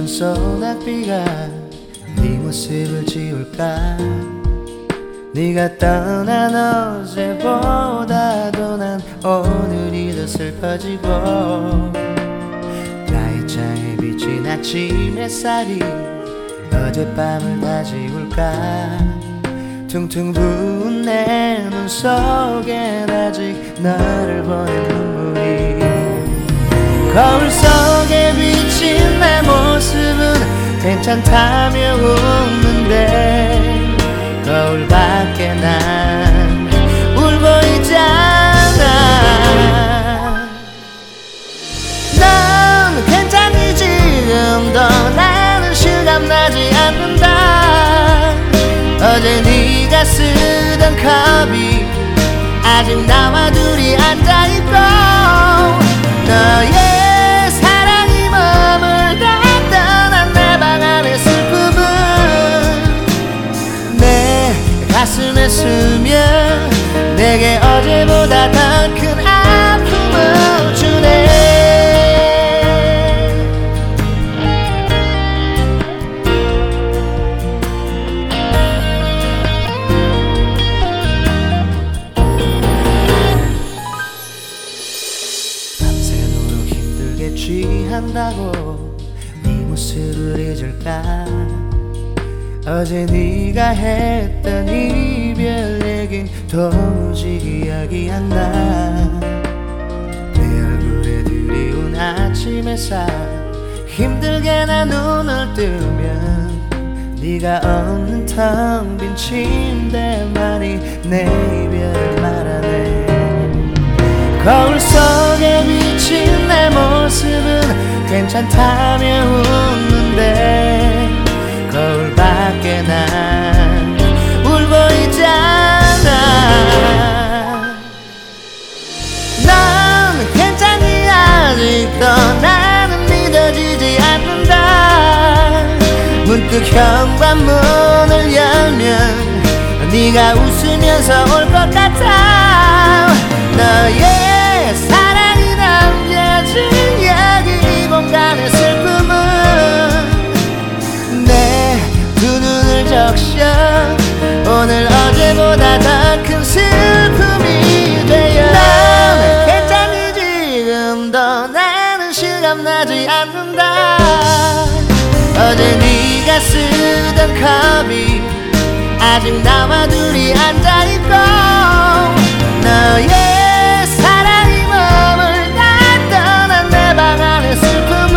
젖은 소낙비가 네 모습을 지울까. 네가 떠난 어제보다도 난 오늘이 더 슬퍼지고, 나의 창에 비친 아침 햇살이 어젯밤을 다 지울까. 퉁퉁 부은 내 눈 속엔 아직 너를 보는 눈물이. 거울 속에 비친 내 모습은 괜찮다며 웃는데, 거울 밖에 난 울고 있잖아. 넌 괜찮니 지금도? 나는 실감나지 않는다. 어제 네가 쓰던 컵이 아직 나와 둘이 앉아있고, 너의 사랑이 머물다 떠난 내 방 안의 슬픔은 내 가슴에 스며 내게 어제보다 더 큰 아픔을 주네. 밤새도록 힘들게 취한다고 네 모습을 잊을까. 어제 네가 했던 이별 얘긴 도무지 기억이 안 나. 내 얼굴에 드리운 아침 햇살 힘들게 나 눈을 뜨면 네가 없는 텅 빈 침대만이 내 이별을 말하네. 거울 속에 비친 내 모습은 괜찮다며 웃는데, 거울 밖에 난 울고 있잖아. 넌 괜찮니 아직도? 나는 믿어지지 않는다. 문득 현관문을 열면 네가 웃으면서 올 것 같아. 너의 사랑이 남겨진 여기 이 공간의 슬픔은 내 두 눈을 적셔 오늘 어제보다 더 큰 슬픔이 되어. 넌 괜찮니 지금도? 나는 실감나지 않는다. 어제 네가 쓰던 컵이 아직 나와 둘이 앉아있고, 너의 사랑이 머물다 떠난 내 방 안의 슬픔은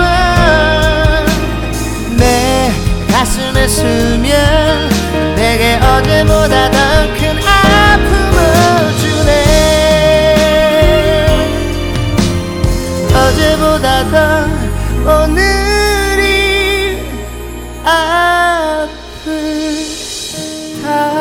내 가슴에 스며 내게 어제보다 더 큰 아픔을 주네. 어제보다 더 오늘이 아프다.